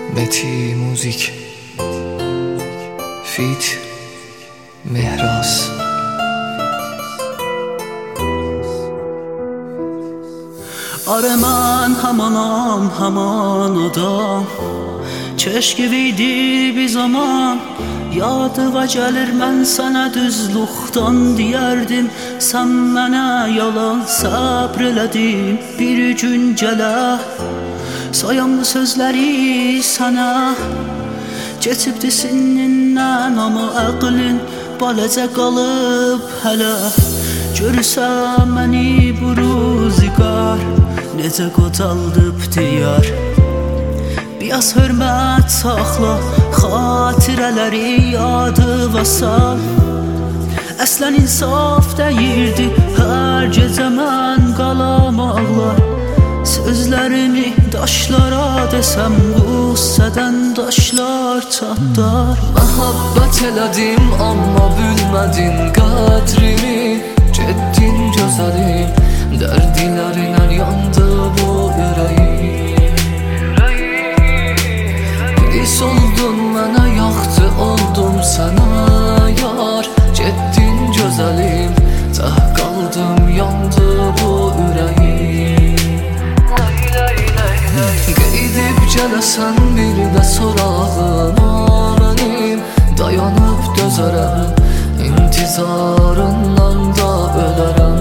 Beti Müzik Feat Mehras. آره من همان adam Keşke veydi bir zaman Yadıva gəlir mən sənə düzluqdan deyərdim Sən mənə yalan səbr elədim Bir gün gələ Sayamlı sözləri sənə Keçibdi sinnindən Amma əqlin baləcə qalıb hələ Görürsən məni bu ruzigar Necə qocaldıb diyar Biraz hörmət saxla Xatirələri yadıva sal Əslən insaf deyirdi Hər gecə mən qalam ağlar Sözlərimi daşlara desəm Qüssədən daşlar çatlar Məhəbbət elədim amma bilmədin qədrimi Getdin gözəlim Dərdilərinə yandı bu ürəyim Pis oldun mənə yaxdı oldum sənə yar Getdin gözəlim Təh qaldım yandı bu ürəyim Qeydib gələsən bir də sorağıma mənim Dayanıb dözərəm İntizarından da ölərəm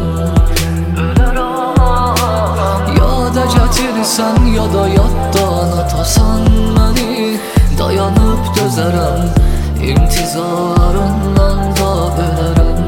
Yada gətirsən ya da yaddan atasan məni Dayanıb dözərəm İntizarından da ölərəm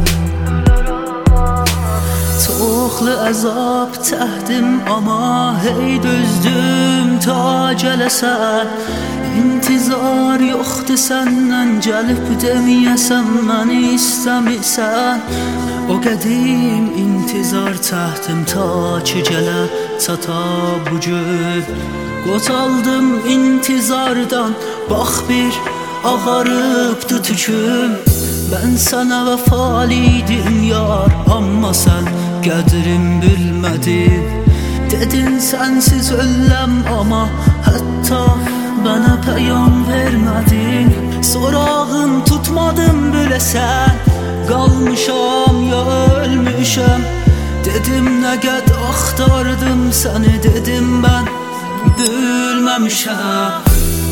Çoxlu əzab çəkdim amma hey dözdüm ta gələsən İntizar yoxdur səndən gəlib deməyəsən məni istəmirsən O qədim intizar çəkdim ta ki gələ çata bu gün Qocaldım intizardan bax bir ağarıbdı tüküm Mən sənə vəfalıydım yar amma sən qədrim bilmədin Dedin sənsiz öləm amma hətta Bana peyam vermədin Sorağım tutmadım biləsən Qalmışam ya ölmüşəm Dedim nə qəd axtardım səni Dedim mən bilməmişəm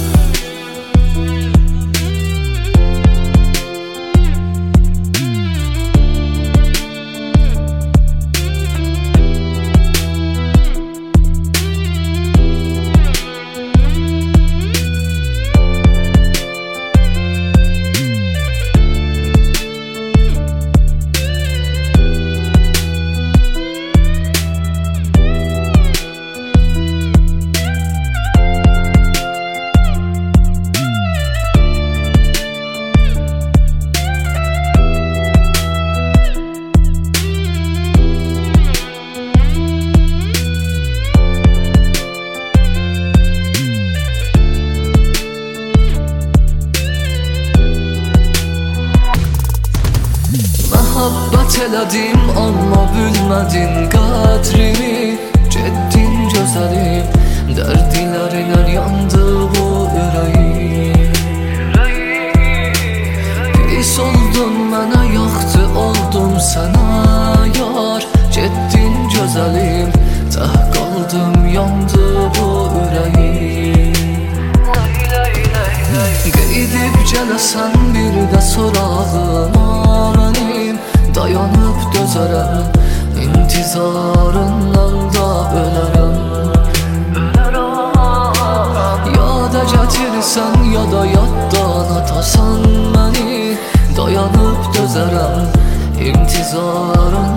Məhəbbət elədim amma bilmədin qədrimi Getdin gözəlim Dərdilərinə yandı bu ürəyim Pis oldun mənə yaxdı oldum sənə yar Getdin gözəlim Təh qaldım yandı bu ürəyim Qeydib gələsən bir də sorağıma mənim Dayanıb dözərəm İntizarından da ölərəm Yada gətirsən ya da yaddan atasan məni Dayanıb dözərəm İntizarından